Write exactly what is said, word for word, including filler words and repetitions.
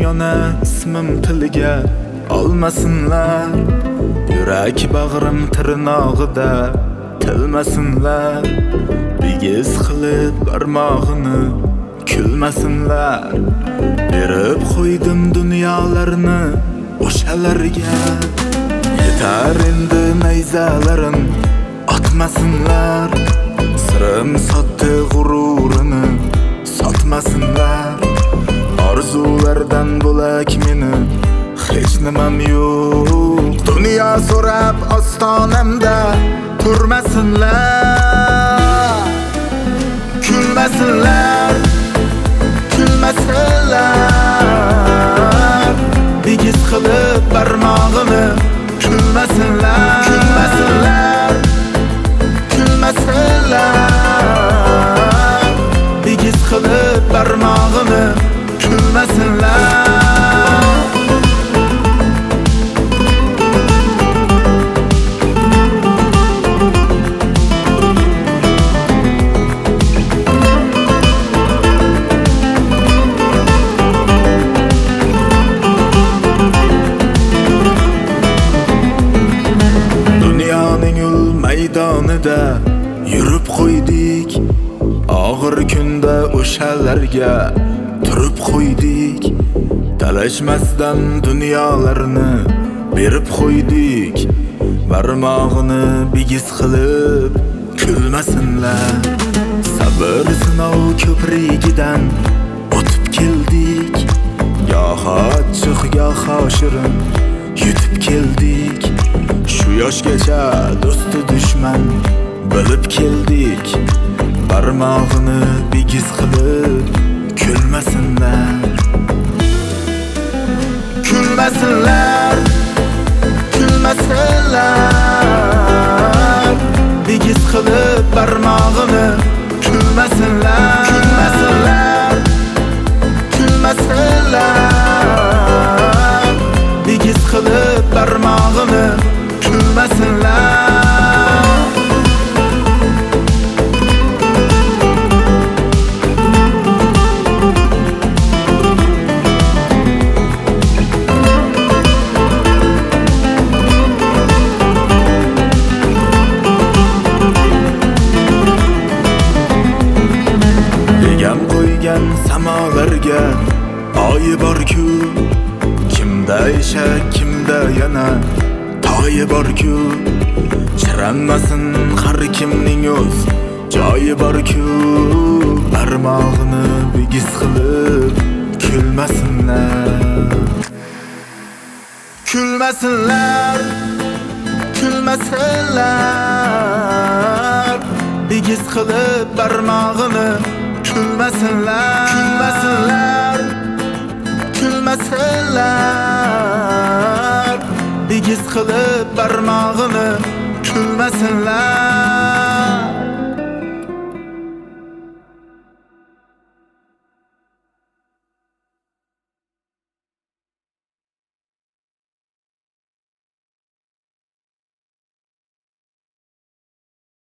yana ismim tilga olmasinlar. Yurak bag'rim tirnog'ida tilmasinlar. Bigiz qilib barmog'ini kulmasinlar. Berib qo'ydim dunyolarni o'shalarga. Yetar endi nayzalarim otmasinlar. Sirim sotdi g'ururini sotmasinlar. Orzulardan bo'lak meni hech nimam yo'q. Dunyo so'rab ostonamda turmasinlar. Kulmasinlar, kulmasinlar. Bigiz qilib barmog'ini kulmasinlar. Kulmasinlar, kulmasinlar. Bigiz qilib barmog'ini kulmasinlar. Maydonida yurib qo'ydik. Og'ir kunda o'shalarga turib qo'ydik. Talashmasdan dunyolarni berib qo'ydik. Barmog'ini bigiz qilib kulmasinlar. Sabr sinov ko'prigidan o'tib keldik. Goho achchiq, goho shirin yutib keldik. Shu yoshgacha do'sti dushman bilib keldik. Barmog'ini bigiz qilib kulmasinlar. Kulmasinlar, kulmasinlar. Bigiz qilib barmog'ini kulmasinlar. Kulmasinlar, kulmasinlar. Bigiz qilib barmog'ini kulmasinlar. Degam qo'ygan samolarga oyi bor-ku. Kimda eshak, kimda yana toyi bor-ku. Chiranmasin har kimning o'z joyi bor-ku. Barmog'ini bigiz qilib kulmasinlar. Kulmasinlar, kulmasinlar. Bigiz qilib barmog'ini kulmasinlar. Kulmasinlar, kulmasinlar. Bigiz qilib barmog'ini kulmasinlar.